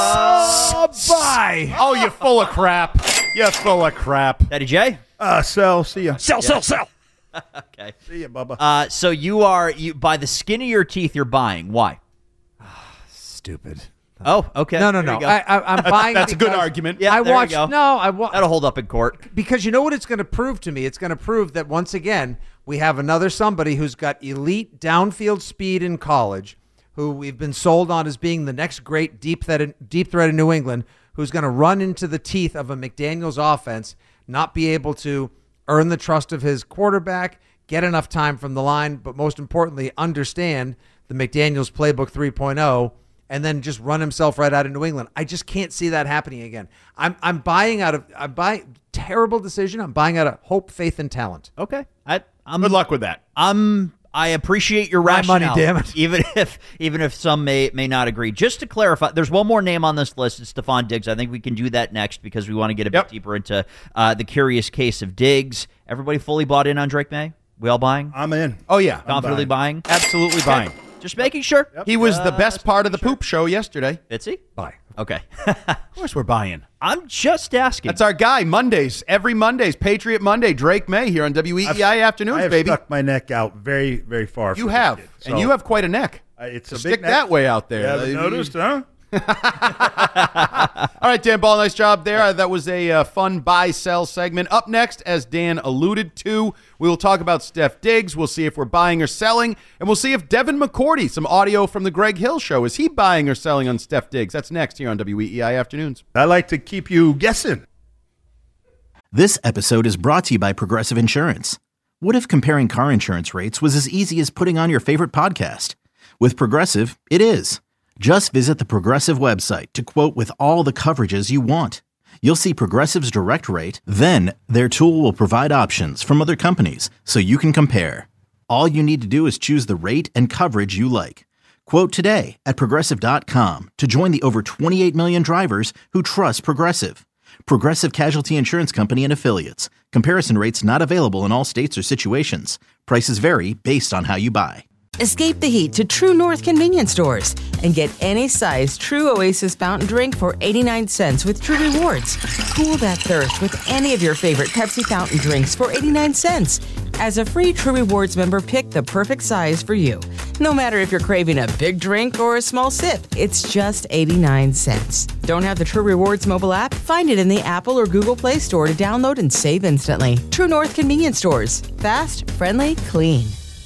Buy. Oh, you're full of crap. You're full of crap. Daddy J? Sell. See ya. Sell. Okay. See ya, Bubba. So you by the skin of your teeth, you're buying. Why? Stupid. Oh, okay. No. I'm buying. That's a good argument. Yeah, I watched. That'll hold up in court. Because you know what it's going to prove to me? It's going to prove that once again we have another somebody who's got elite downfield speed in college, who we've been sold on as being the next great deep threat in New England, who's going to run into the teeth of a McDaniels offense, not be able to earn the trust of his quarterback, get enough time from the line, but most importantly, understand the McDaniels playbook 3.0. And then just run himself right out of New England. I just can't see that happening again. I'm buying terrible decision. I'm buying out of hope, faith, and talent. Okay. I Good luck with that. I appreciate your My rationale. money, damn it. Even if some may not agree. Just to clarify, there's one more name on this list. It's Stephon Diggs. I think we can do that next because we want to get a bit deeper into the curious case of Diggs. Everybody fully bought in on Drake May? We all buying? I'm in. Oh, yeah. Confidently buying? Absolutely buying. Just making sure. He was the best part of the poop show yesterday. Fitzy? Buy. Okay. Of course we're buying. I'm just asking. That's our guy, Mondays. Every Mondays, Patriot Monday, Drake May here on WEEI Afternoons, I have baby. stuck my neck out very, very far. You have. Kid, and you have quite a neck. It's so a stick big neck. that way out there. You haven't noticed, huh? All right, Dan Ball, nice job there. That was a fun buy-sell segment. Up next, as Dan alluded to, we will talk about Steph Diggs. We'll see if we're buying or selling, and we'll see if Devin McCourty, some audio from the Greg Hill Show, is he buying or selling on Steph Diggs? That's next here on WEEI Afternoons. I like to keep you guessing. This episode is brought to you by Progressive Insurance. What if comparing car insurance rates was as easy as putting on your favorite podcast? With Progressive, it is. Just visit the Progressive website to quote with all the coverages you want. You'll see Progressive's direct rate, then their tool will provide options from other companies so you can compare. All you need to do is choose the rate and coverage you like. Quote today at Progressive.com to join the over 28 million drivers who trust Progressive. Progressive Casualty Insurance Company and Affiliates. Comparison rates not available in all states or situations. Prices vary based on how you buy. Escape the heat to True North convenience stores and get any size True Oasis fountain drink for 89 cents with True Rewards. Cool that thirst with any of your favorite Pepsi fountain drinks for 89 cents. As a free True Rewards member, pick the perfect size for you. No matter if you're craving a big drink or a small sip, it's just 89 cents. Don't have the True Rewards mobile app? Find it in the Apple or Google Play Store to download and save instantly. True North convenience stores. Fast, friendly, clean.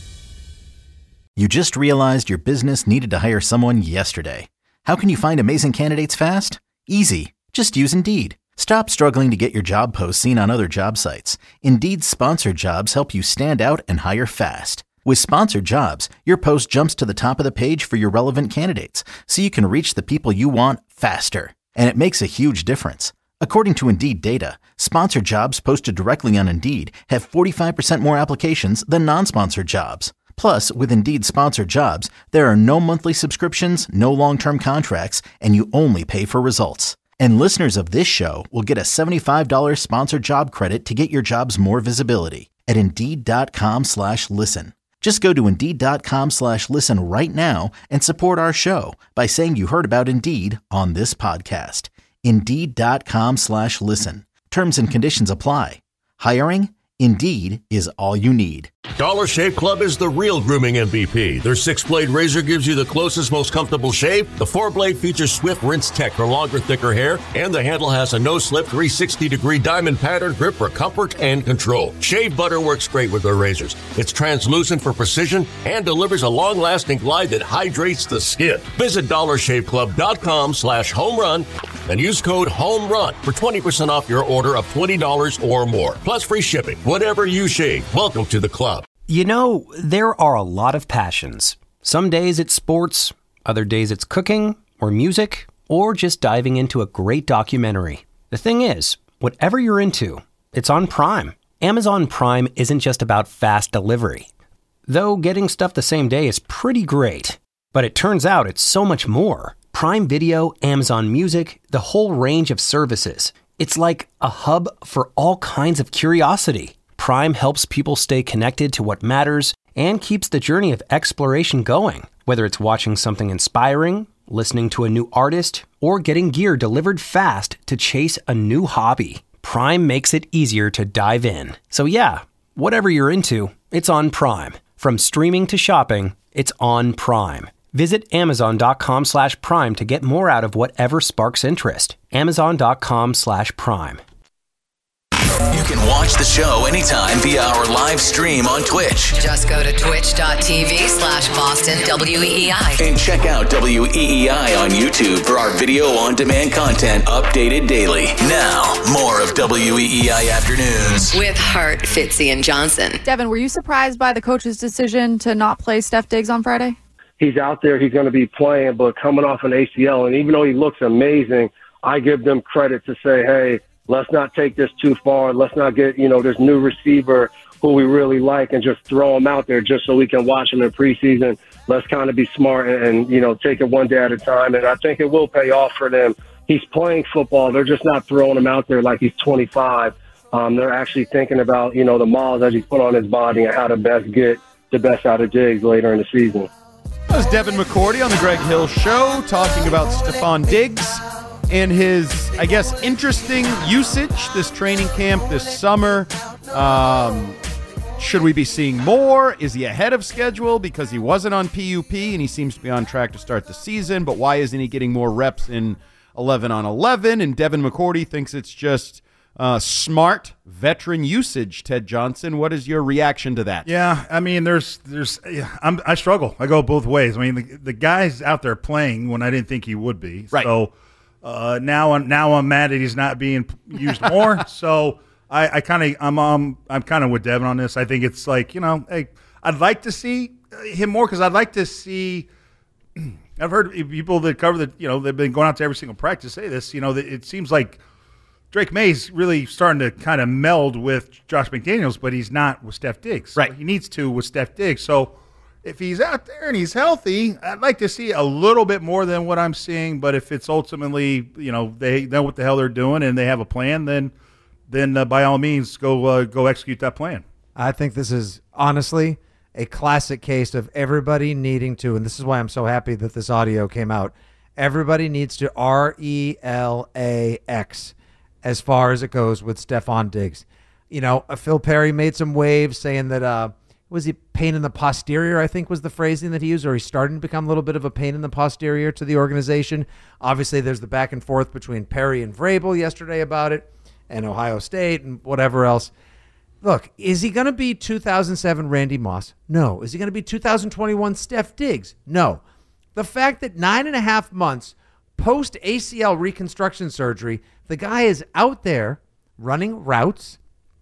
You just realized your business needed to hire someone yesterday. How can you find amazing candidates fast? Easy. Just use Indeed. Stop struggling to get your job posts seen on other job sites. Indeed's sponsored jobs help you stand out and hire fast. With sponsored jobs, your post jumps to the top of the page for your relevant candidates, so you can reach the people you want faster. And it makes a huge difference. According to Indeed data, sponsored jobs posted directly on Indeed have 45% more applications than non-sponsored jobs. Plus, with Indeed sponsored jobs, there are no monthly subscriptions, no long-term contracts, and you only pay for results. And listeners of this show will get a $75 sponsored job credit to get your jobs more visibility at Indeed.com/listen. Just go to Indeed.com/listen right now and support our show by saying you heard about Indeed on this podcast. Indeed.com/listen. Terms and conditions apply. Hiring? Indeed is all you need. Dollar Shave Club is the real grooming MVP. Their 6-blade razor gives you the closest, most comfortable shave. The 4-blade features swift rinse tech for longer, thicker hair. And the handle has a no-slip 360-degree diamond pattern grip for comfort and control. Shave butter works great with their razors. It's translucent for precision and delivers a long-lasting glide that hydrates the skin. Visit DollarShaveClub.com/homerun and use code HOMERUN for 20% off your order of $20 or more. Plus free shipping. Whatever you shave, welcome to the club. You know, there are a lot of passions. Some days it's sports, other days it's cooking or music, or just diving into a great documentary. The thing is, whatever you're into, it's on Prime. Amazon Prime isn't just about fast delivery. Though getting stuff the same day is pretty great, but it turns out it's so much more. Prime Video, Amazon Music, the whole range of services. It's like a hub for all kinds of curiosity. Prime helps people stay connected to what matters and keeps the journey of exploration going. Whether it's watching something inspiring, listening to a new artist, or getting gear delivered fast to chase a new hobby, Prime makes it easier to dive in. So yeah, whatever you're into, it's on Prime. From streaming to shopping, it's on Prime. Visit Amazon.com/Prime to get more out of whatever sparks interest. Amazon.com/Prime. You can watch the show anytime via our live stream on Twitch. Just go to twitch.tv/Boston WEEI. And check out WEEI on YouTube for our video on demand content updated daily. Now, more of WEEI Afternoons. With Hart, Fitzy, and Johnson. Devin, were you surprised by the coach's decision to not play Steph Diggs on Friday? He's out there, he's going to be playing, but coming off an ACL, and even though he looks amazing, I give them credit to say, hey, let's not take this too far. Let's not get, this new receiver who we really like and just throw him out there just so we can watch him in preseason. Let's kind of be smart and take it one day at a time. And I think it will pay off for them. He's playing football. They're just not throwing him out there like he's 25. They're actually thinking about, the miles that he's put on his body and how to best get the best out of Diggs later in the season. That was Devin McCourty on the Greg Hill Show talking about Stephon Diggs and his, I guess, interesting usage this training camp this summer. Should we be seeing more? Is he ahead of schedule because he wasn't on PUP and he seems to be on track to start the season? But why isn't he getting more reps in 11 on 11? And Devin McCourty thinks it's just smart veteran usage. Ted Johnson, what is your reaction to that? Yeah, I mean, I struggle. I go both ways. I mean, the guy's out there playing when I didn't think he would be. Right. So now I'm mad that he's not being used more. So I'm kind of with Devin on this. I think it's like, hey, I'd like to see him more because I'd like to see. I've heard people that cover they've been going out to every single practice say this. That it seems like Drake May's really starting to kind of meld with Josh McDaniels, but he's not with Steph Diggs. Right. So he needs to with Steph Diggs. So if he's out there and he's healthy, I'd like to see a little bit more than what I'm seeing. But if it's ultimately, they know what the hell they're doing and they have a plan, then by all means go execute that plan. I think this is honestly a classic case of everybody needing to, and this is why I'm so happy that this audio came out. Everybody needs to RELAX as far as it goes with Stephon Diggs. Phil Perry made some waves saying that was he pain in the posterior, I think was the phrasing that he used, or he's starting to become a little bit of a pain in the posterior to the organization. Obviously, there's the back and forth between Perry and Vrabel yesterday about it, and Ohio State and whatever else. Look, is he going to be 2007 Randy Moss? No. Is he going to be 2021 Steph Diggs? No. The fact that 9.5 months post-ACL reconstruction surgery, the guy is out there running routes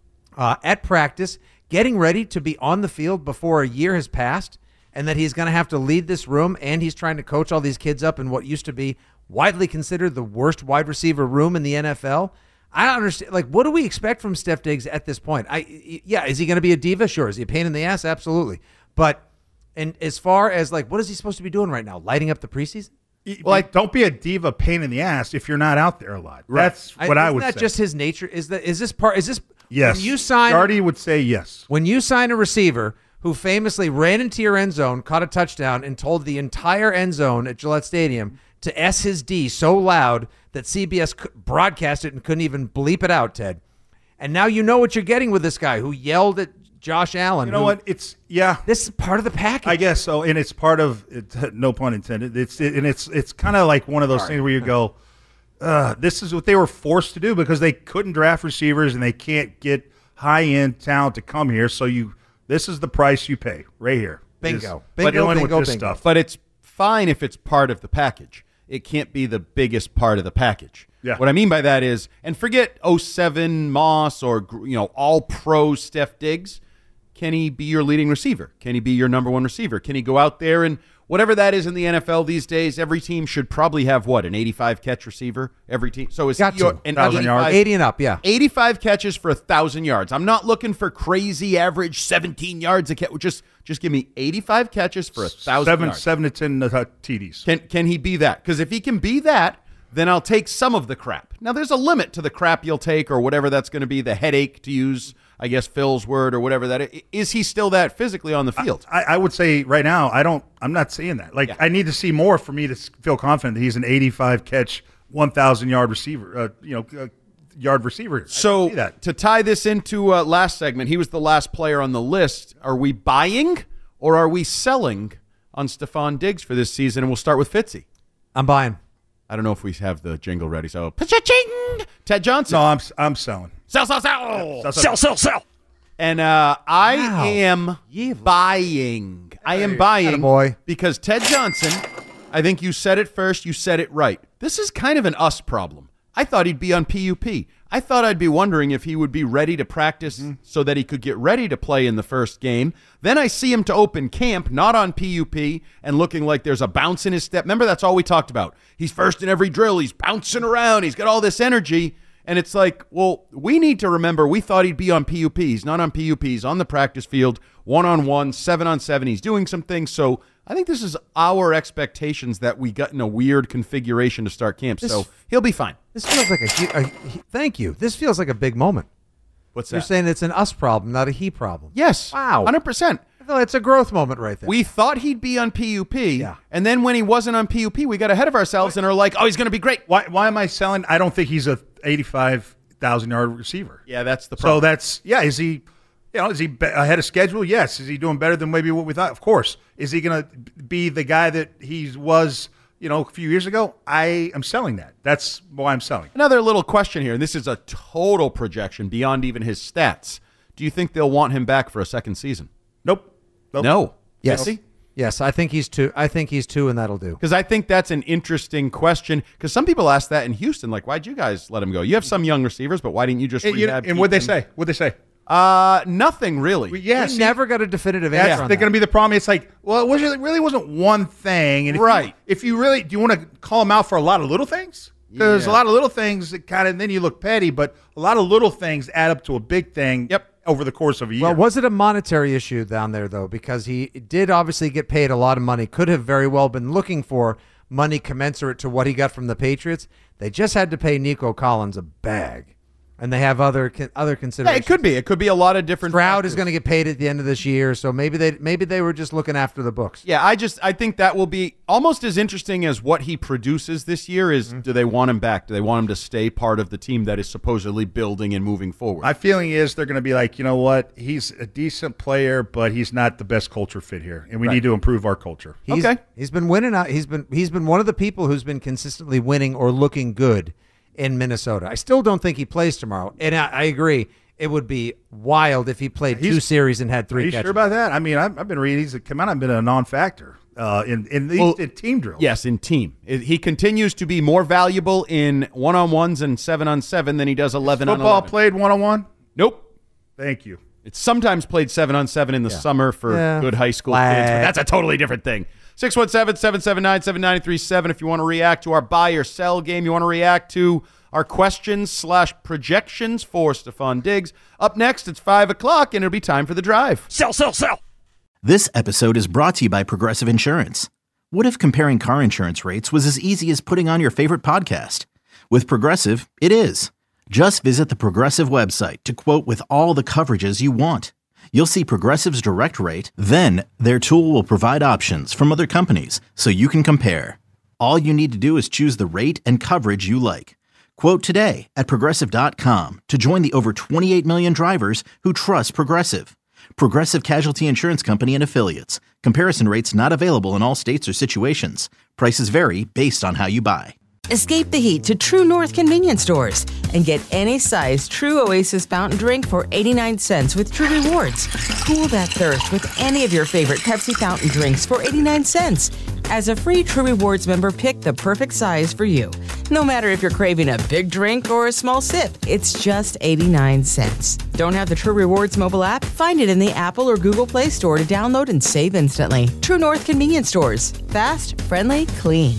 at practice, getting ready to be on the field before a year has passed, and that he's going to have to lead this room, and he's trying to coach all these kids up in what used to be widely considered the worst wide receiver room in the NFL. I don't understand. Like, what do we expect from Steph Diggs at this point? Is he going to be a diva? Sure. Is he a pain in the ass? Absolutely. But, and as far as what is he supposed to be doing right now? Lighting up the preseason? Well, don't be a diva pain in the ass if you're not out there a lot. Right. That's what I would say. Isn't that just his nature? Is this part? Yes. When you sign, Gardy would say yes. When you sign a receiver who famously ran into your end zone, caught a touchdown, and told the entire end zone at Gillette Stadium to S his D so loud that CBS broadcast it and couldn't even bleep it out, Ted. And now you know what you're getting with this guy who yelled at Josh Allen. You know what? This is part of the package. I guess so, and it's part of it, no pun intended. It's kind of like one of those things where you go, this is what they were forced to do because they couldn't draft receivers and they can't get high-end talent to come here. So this is the price you pay right here. Bingo. Bingo. Stuff. But it's fine if it's part of the package. It can't be the biggest part of the package. Yeah. What I mean by that is, and forget 07 Moss or all-pro Steph Diggs. Can he be your leading receiver? Can he be your number one receiver? Can he go out there and whatever that is in the NFL these days, every team should probably have an 85 catch receiver every team. So it's an 1,000 yards. 80 and up, yeah. 85 catches for 1,000 yards. I'm not looking for crazy average 17 yards a catch. Just give me 85 catches for 1,000 yards. 7 to 10 TDs. Can he be that? Because if he can be that, then I'll take some of the crap. Now, there's a limit to the crap you'll take or whatever that's going to be, the headache, to use, I guess, Phil's word or whatever that is. Is he still that physically on the field? I would say right now, I'm not seeing that. I need to see more for me to feel confident that he's an 85 catch, 1,000 yard receiver, yard receiver. So to tie this into last segment, he was the last player on the list. Are we buying or are we selling on Stephon Diggs for this season? And we'll start with Fitzy. I'm buying. I don't know if we have the jingle ready. So, pa-cha-ching! Ted Johnson. No, I'm selling. Sell. Sell. And I am buying. I am buying boy. Because Ted Johnson, I think you said it first. You said it right. This is kind of an us problem. I thought he'd be on PUP. I thought I'd be wondering if he would be ready to practice so that he could get ready to play in the first game. Then I see him to open camp, not on PUP, and looking like there's a bounce in his step. Remember, that's all we talked about. He's first in every drill. He's bouncing around. He's got all this energy. And it's like, well, we need to remember we thought he'd be on PUP. He's not on PUP. He's on the practice field, 1-on-1, 7-on-7. He's doing some things. So I think this is our expectations that we got in a weird configuration to start camp. So he'll be fine. This feels like thank you. This feels like a big moment. What's that? You're saying it's an us problem, not a he problem. Yes. Wow. 100%. I feel it's a growth moment right there. We thought he'd be on PUP, and then when he wasn't on PUP, we got ahead of ourselves and are like, oh, he's going to be great. Why am I selling? I don't think he's a 85,000-yard receiver. Yeah, that's the problem. So is he ahead of schedule? Yes. Is he doing better than maybe what we thought? Of course. Is he going to be the guy that he was, a few years ago? I am selling that. That's why I'm selling. Another little question here, and this is a total projection beyond even his stats. Do you think they'll want him back for a second season? Nope. No. Yes. Jesse? Yes, I think he's 2. I think he's 2, and that'll do. Because I think that's an interesting question. Because some people ask that in Houston, like, why'd you guys let him go? You have some young receivers, but why didn't you just rehab? And what'd they say? Nothing really. We never got a definitive answer. That's going to be the problem. It's like, well, it really wasn't one thing. And if you really do, you want to call him out for a lot of little things? Because a lot of little things that then you look petty, but a lot of little things add up to a big thing. Over the course of a year. Well, was it a monetary issue down there, though? Because he did obviously get paid a lot of money. Could have very well been looking for money commensurate to what he got from the Patriots. They just had to pay Nico Collins a bag. And they have other considerations. Yeah, it could be. It could be a lot of different Stroud factors. is going to get paid at the end of this year, so maybe they were just looking after the books. Yeah, I think that will be almost as interesting as what he produces this year is do they want him back? Do they want him to stay part of the team that is supposedly building and moving forward? My feeling is they're going to be like, you know what? He's a decent player, but he's not the best culture fit here, and we need to improve our culture. He's been winning out. He's been one of the people who's been consistently winning or looking good in Minnesota. I still don't think he plays tomorrow. And I agree. It would be wild if he played 2 series and had 3 catches. Are you sure about that? I mean, I've been reading he's come out and been a non-factor in team drills. Yes, in team. He continues to be more valuable in 1-on-1s and 7-on-7 than he does 11-on-11. Football played 1-on-1? Nope. Thank you. It's sometimes played 7-on-7 in the summer for good high school kids, but that's a totally different thing. 617-779-7937 if you want to react to our buy or sell game. You want to react to our questions/projections for Stephon Diggs. Up next, it's 5 o'clock, and it'll be time for the drive. Sell. This episode is brought to you by Progressive Insurance. What if comparing car insurance rates was as easy as putting on your favorite podcast? With Progressive, it is. Just visit the Progressive website to quote with all the coverages you want. You'll see Progressive's direct rate, then their tool will provide options from other companies so you can compare. All you need to do is choose the rate and coverage you like. Quote today at Progressive.com to join the over 28 million drivers who trust Progressive. Progressive Casualty Insurance Company and Affiliates. Comparison rates not available in all states or situations. Prices vary based on how you buy. Escape the heat to True North convenience stores and get any size True Oasis fountain drink for 89 cents with True Rewards. Cool that thirst with any of your favorite Pepsi fountain drinks for 89 cents. As a free True Rewards member, pick the perfect size for you. No matter if you're craving a big drink or a small sip, it's just 89 cents. Don't have the True Rewards mobile app? Find it in the Apple or Google Play Store to download and save instantly. True North convenience stores. Fast, friendly, clean.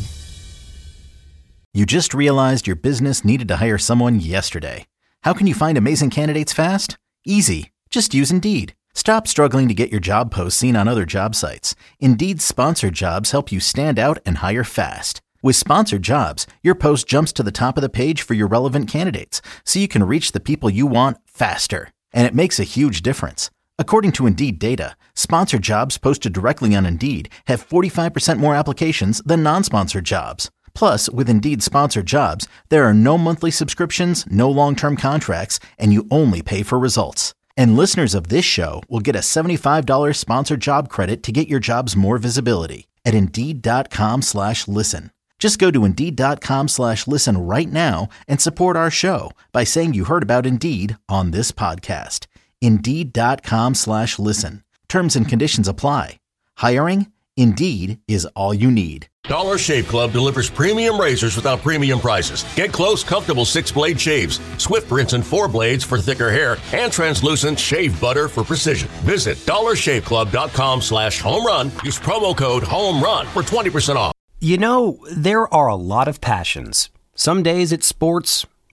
You just realized your business needed to hire someone yesterday. How can you find amazing candidates fast? Easy. Just use Indeed. Stop struggling to get your job posts seen on other job sites. Indeed's sponsored jobs help you stand out and hire fast. With sponsored jobs, your post jumps to the top of the page for your relevant candidates, so you can reach the people you want faster. And it makes a huge difference. According to Indeed data, sponsored jobs posted directly on Indeed have 45% more applications than non-sponsored jobs. Plus, with Indeed sponsored jobs, there are no monthly subscriptions, no long-term contracts, and you only pay for results. And listeners of this show will get a $75 sponsored job credit to get your jobs more visibility at Indeed.com/listen. Just go to Indeed.com/listen right now and support our show by saying you heard about Indeed on this podcast. Indeed.com/listen. Terms and conditions apply. Hiring? Indeed is all you need. Dollar Shave Club delivers premium razors without premium prices. Get close, comfortable 6-blade shaves, swift rinse and 4 blades for thicker hair, and translucent shave butter for precision. Visit dollarshaveclub.com/home-run. Use promo code HOME-RUN for 20% off. You know, there are a lot of passions. Some days it's sports,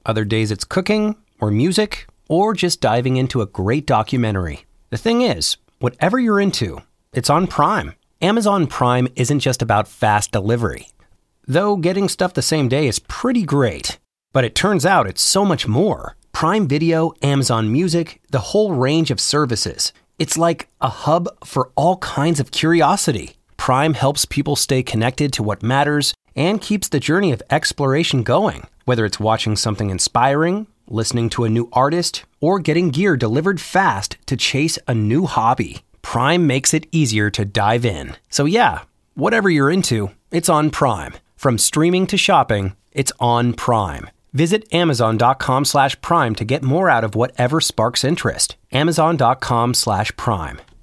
Other days it's cooking, or music, or just diving into a great documentary. The thing is, whatever you're into, it's on Prime. Amazon Prime isn't just about fast delivery. Though getting stuff the same day is pretty great. But it turns out it's so much more. Prime Video, Amazon Music, the whole range of services. It's like a hub for all kinds of curiosity. Prime helps people stay connected to what matters and keeps the journey of exploration going. Whether it's watching something inspiring, listening to a new artist, or getting gear delivered fast to chase a new hobby, Prime makes it easier to dive in. So yeah, whatever you're into, it's on Prime. From streaming to shopping, it's on Prime. Visit Amazon.com/Prime to get more out of whatever sparks interest. Amazon.com/Prime.